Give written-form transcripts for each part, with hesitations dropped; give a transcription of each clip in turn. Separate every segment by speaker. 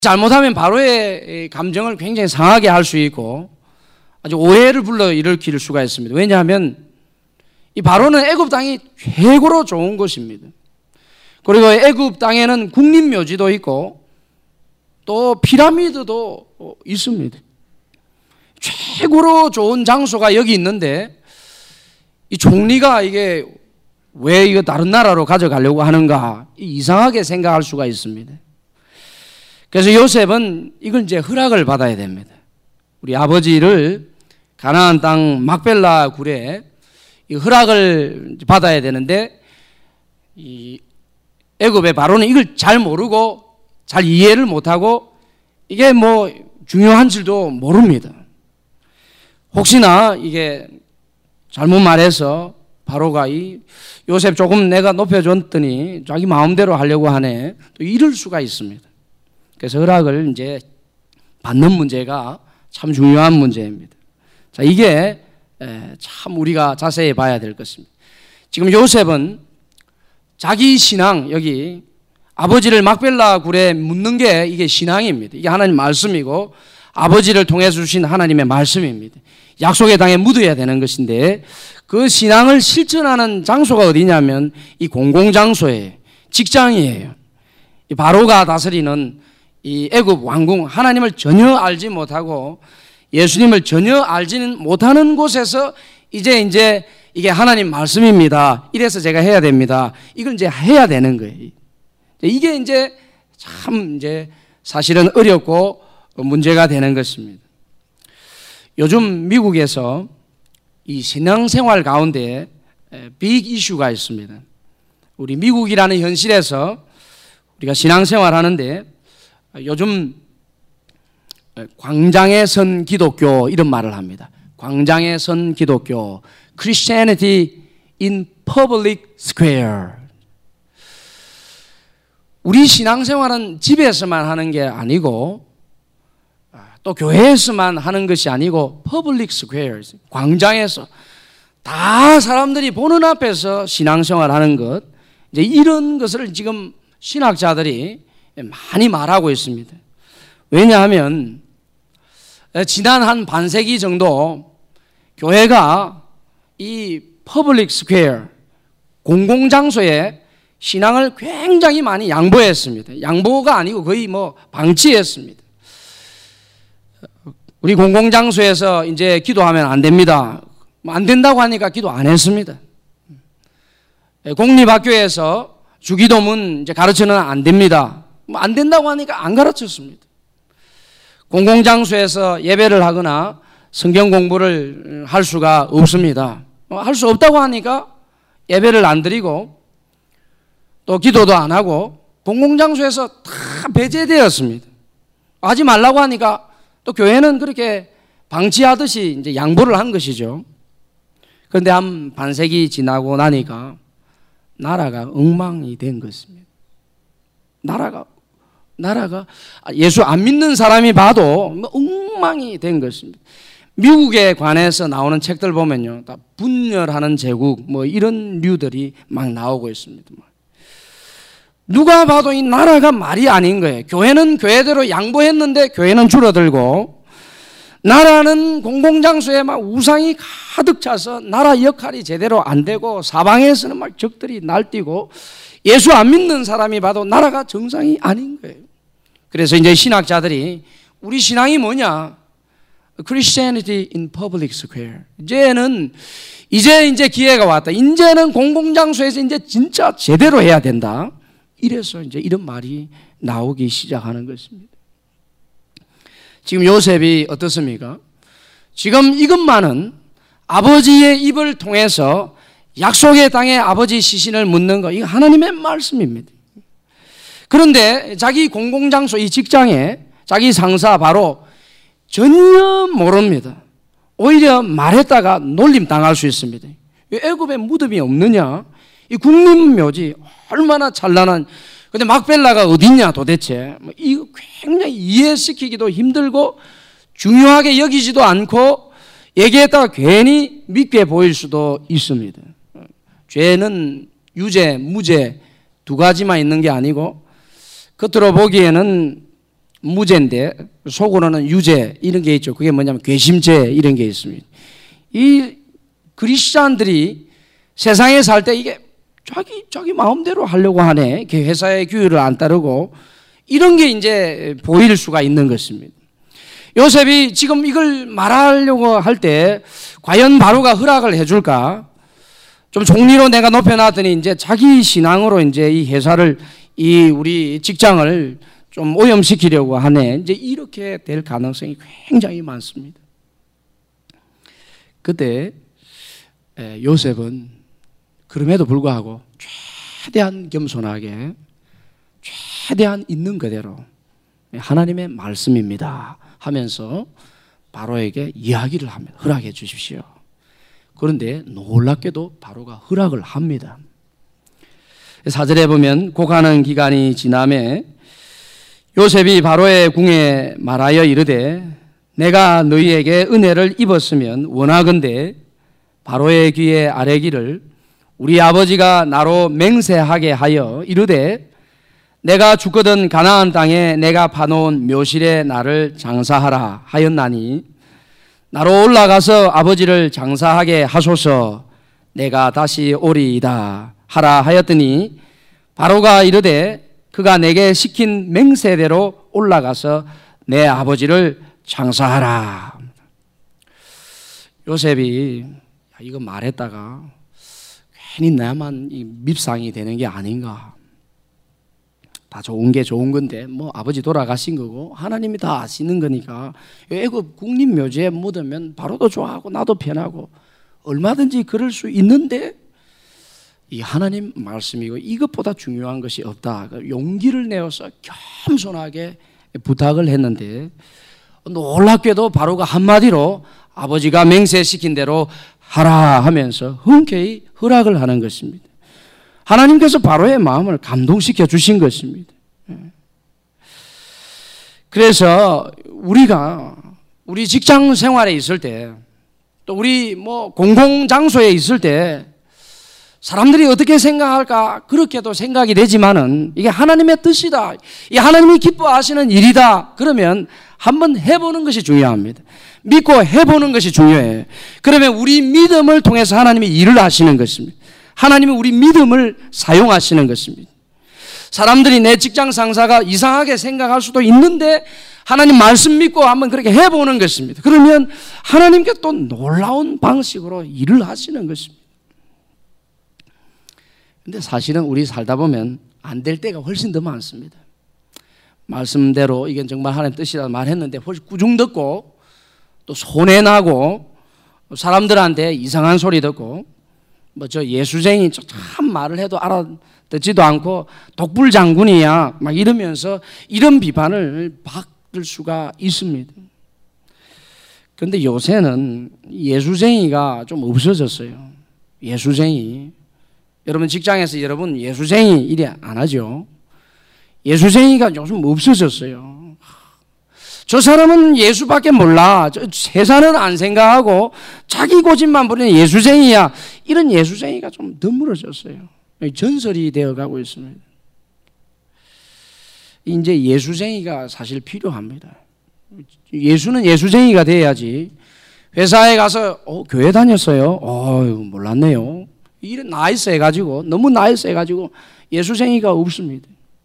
Speaker 1: 잘못하면 바로의 감정을 굉장히 상하게 할 수 있고 아주 오해를 불러일으킬 수가 있습니다. 왜냐하면 이 바로는 애굽 땅이 최고로 좋은 곳입니다. 그리고 애굽 땅에는 국립묘지도 있고 또 피라미드도 있습니다. 최고로 좋은 장소가 여기 있는데 이 총리가 이게 왜 이거 다른 나라로 가져가려고 하는가 이상하게 생각할 수가 있습니다. 그래서 요셉은 이걸 이제 허락을 받아야 됩니다. 우리 아버지를 가나안 땅 막벨라 굴에 이 허락을 받아야 되는데 이 애굽의 바로는 이걸 잘 모르고 잘 이해를 못하고 이게 뭐 중요한 줄도 모릅니다. 혹시나 이게 잘못 말해서 바로가 이 요셉 조금 내가 높여줬더니 자기 마음대로 하려고 하네 또 이럴 수가 있습니다. 그래서 허락을 이제 받는 문제가 참 중요한 문제입니다. 자, 이게 참 우리가 자세히 봐야 될 것입니다. 지금 요셉은 자기 신앙, 여기 아버지를 막벨라 굴에 묻는 게 이게 신앙입니다. 이게 하나님 말씀이고 아버지를 통해 주신 하나님의 말씀입니다. 약속의 땅에 묻어야 되는 것인데 그 신앙을 실천하는 장소가 어디냐면 이 공공장소예요. 직장이에요. 이 바로가 다스리는 이 애굽 왕궁, 하나님을 전혀 알지 못하고 예수님을 전혀 알지는 못하는 곳에서 이제 이게 하나님 말씀입니다. 이래서 제가 해야 됩니다. 이걸 이제 해야 되는 거예요. 이게 이제 참 이제 사실은 어렵고 문제가 되는 것입니다. 요즘 미국에서 이 신앙생활 가운데 빅 이슈가 있습니다. 우리 미국이라는 현실에서 우리가 신앙생활 하는데 요즘 광장에 선 기독교 이런 말을 합니다. 광장에 선 기독교, Christianity in public square. 우리 신앙생활은 집에서만 하는 게 아니고 또 교회에서만 하는 것이 아니고 public squares, 광장에서 다 사람들이 보는 앞에서 신앙생활 하는 것, 이제 이런 것을 지금 신학자들이 많이 말하고 있습니다. 왜냐하면 지난 한 반세기 정도 교회가 이 퍼블릭 스퀘어 공공장소에 신앙을 굉장히 많이 양보했습니다. 양보가 아니고 거의 뭐 방치했습니다. 우리 공공장소에서 이제 기도하면 안 됩니다. 안 된다고 하니까 기도 안 했습니다. 공립학교에서 주기도문 이제 가르쳐는 안 됩니다. 안 된다고 하니까 안 가르쳤습니다. 공공장소에서 예배를 하거나 성경 공부를 할 수가 없습니다. 할 수 없다고 하니까 예배를 안 드리고 또 기도도 안 하고 공공장소에서 다 배제되었습니다. 하지 말라고 하니까 또 교회는 그렇게 방치하듯이 이제 양보를 한 것이죠. 그런데 한 반세기 지나고 나니까 나라가 엉망이 된 것입니다. 나라가 예수 안 믿는 사람이 봐도 엉망이 된 것입니다. 미국에 관해서 나오는 책들 보면요, 다 분열하는 제국 뭐 이런 류들이 막 나오고 있습니다. 누가 봐도 이 나라가 말이 아닌 거예요. 교회는 교회대로 양보했는데 교회는 줄어들고 나라는 공공장소에 막 우상이 가득 차서 나라 역할이 제대로 안 되고 사방에서는 막 적들이 날뛰고 예수 안 믿는 사람이 봐도 나라가 정상이 아닌 거예요. 그래서 이제 신학자들이 우리 신앙이 뭐냐? Christianity in public square. 이제 기회가 왔다. 이제는 공공장소에서 이제 진짜 제대로 해야 된다. 이래서 이제 이런 말이 나오기 시작하는 것입니다. 지금 요셉이 어떻습니까? 지금 이것만은 아버지의 입을 통해서 약속의 땅에 아버지 시신을 묻는 거, 이거 하나님의 말씀입니다. 그런데 자기 공공장소 이 직장에 자기 상사 바로 전혀 모릅니다. 오히려 말했다가 놀림 당할 수 있습니다. 애굽에 무덤이 없느냐? 이 국립묘지 얼마나 찬란한, 근데 막벨라가 어딨냐 도대체? 이거 굉장히 이해시키기도 힘들고 중요하게 여기지도 않고 얘기했다가 괜히 믿게 보일 수도 있습니다. 죄는 유죄, 무죄 두 가지만 있는 게 아니고 겉으로 보기에는 무죄인데 속으로는 유죄 이런 게 있죠. 그게 뭐냐면 괘씸죄 이런 게 있습니다. 이 그리스도인들이 세상에 살 때 이게 자기 마음대로 하려고 하네. 회사의 규율을 안 따르고 이런 게 이제 보일 수가 있는 것입니다. 요셉이 지금 이걸 말하려고 할 때 과연 바로가 허락을 해줄까? 좀 종리로 내가 높여놨더니 이제 자기 신앙으로 이제 이 회사를 우리 직장을 좀 오염시키려고 하네. 이제 이렇게 될 가능성이 굉장히 많습니다. 그때 요셉은 그럼에도 불구하고 최대한 겸손하게 최대한 있는 그대로 하나님의 말씀입니다 하면서 바로에게 이야기를 합니다. 허락해 주십시오. 그런데 놀랍게도 바로가 허락을 합니다. 4절에 보면 고가는 기간이 지남에 요셉이 바로의 궁에 말하여 이르되 내가 너희에게 은혜를 입었으면 원하건대 바로의 귀에 아뢰기를 우리 아버지가 나로 맹세하게 하여 이르되 내가 죽거든 가나안 땅에 내가 파놓은 묘실에 나를 장사하라 하였나니 나로 올라가서 아버지를 장사하게 하소서 내가 다시 오리이다 하라 하였더니 바로가 이르되 그가 내게 시킨 맹세대로 올라가서 내 아버지를 장사하라. 요셉이 이거 말했다가 괜히 나만 밉상이 되는 게 아닌가. 다 좋은 게 좋은 건데 뭐 아버지 돌아가신 거고 하나님이 다 아시는 거니까 애굽 국립묘지에 묻으면 바로도 좋아하고 나도 편하고 얼마든지 그럴 수 있는데 이 하나님 말씀이고 이것보다 중요한 것이 없다. 용기를 내어서 겸손하게 부탁을 했는데 놀랍게도 바로가 한마디로 아버지가 맹세시킨 대로 하라 하면서 흔쾌히 허락을 하는 것입니다. 하나님께서 바로의 마음을 감동시켜 주신 것입니다. 그래서 우리가 우리 직장 생활에 있을 때 또 우리 공공장소에 있을 때 사람들이 어떻게 생각할까 그렇게도 생각이 되지만은 이게 하나님의 뜻이다. 이 하나님이 기뻐하시는 일이다. 그러면 한번 해보는 것이 중요합니다. 믿고 해보는 것이 중요해요. 그러면 우리 믿음을 통해서 하나님이 일을 하시는 것입니다. 하나님이 우리 믿음을 사용하시는 것입니다. 사람들이 내 직장 상사가 이상하게 생각할 수도 있는데 하나님 말씀 믿고 한번 그렇게 해보는 것입니다. 그러면 하나님께 또 놀라운 방식으로 일을 하시는 것입니다. 근데 사실은 우리 살다 보면 안 될 때가 훨씬 더 많습니다. 말씀대로 이게 정말 하나님 뜻이라 말했는데 훨씬 꾸중 듣고 또 손해나고 사람들한테 이상한 소리 듣고 저 예수쟁이 참 말을 해도 알아듣지도 않고 독불장군이야 막 이러면서 이런 비판을 받을 수가 있습니다. 그런데 요새는 예수쟁이가 좀 없어졌어요. 예수쟁이. 여러분 직장에서 여러분 예수쟁이 이래 안 하죠. 예수쟁이가 요즘 없어졌어요. 저 사람은 예수밖에 몰라. 세상은 안 생각하고 자기 고집만 부리는 예수쟁이야. 이런 예수쟁이가 좀 드물어졌어요. 전설이 되어가고 있습니다. 이제 예수쟁이가 사실 필요합니다. 예수는 예수쟁이가 돼야지. 회사에 가서 교회 다녔어요. 몰랐네요. 이런 나이스 해가지고 너무 나이스 해가지고 예수쟁이가 없습니다.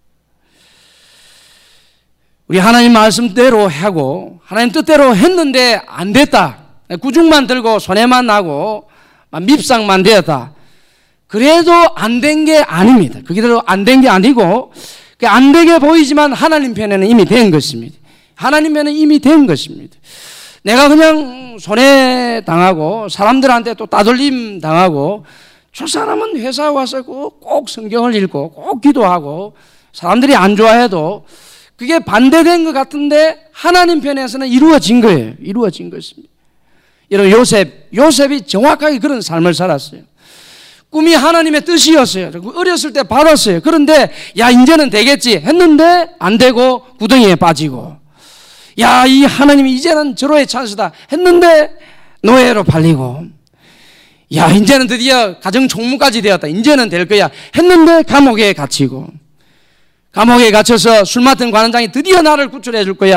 Speaker 1: 우리 하나님 말씀대로 하고 하나님 뜻대로 했는데 안 됐다. 구중만 들고 손해만 나고 밉상만 되었다. 그래도 안 된 게 아닙니다. 그게대로 안 된 게 아니고 안 되게 보이지만 하나님 편에는 이미 된 것입니다. 하나님 편에는 이미 된 것입니다. 내가 그냥 손해당하고 사람들한테 또 따돌림 당하고 저 사람은 회사에 와서 꼭 성경을 읽고 꼭 기도하고 사람들이 안 좋아해도 그게 반대된 것 같은데 하나님 편에서는 이루어진 거예요. 이루어진 것입니다. 여러분 요셉이 정확하게 그런 삶을 살았어요. 꿈이 하나님의 뜻이었어요. 어렸을 때 받았어요. 그런데 이제는 되겠지 했는데 안 되고 구덩이에 빠지고 이 하나님이 이제는 절호의 찬스다 했는데 노예로 팔리고 이제는 드디어 가정 총무까지 되었다. 이제는 될 거야 했는데 감옥에 갇히고 감옥에 갇혀서 술 맡은 관원장이 드디어 나를 구출해 줄 거야.